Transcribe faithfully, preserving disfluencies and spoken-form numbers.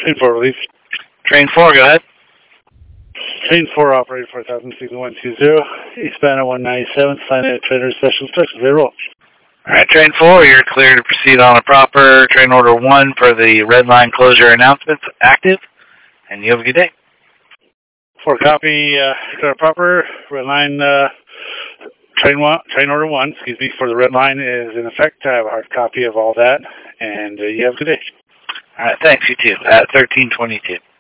Train four, relief. Train four, go ahead. Train four, operator four thousand, signal one two zero, eastbound at one ninety-seven, sign at trainer special instructions, they roll. Alright, Train four, you're clear to proceed on a proper. Train order one for the red line closure announcements active, and you have a good day. For copy, uh, clear proper, red line, uh, train one, train order one, excuse me, for the red line is in effect. I have a hard copy of all that, and uh, you have a good day. Alright, thanks, you too, at thirteen twenty-two.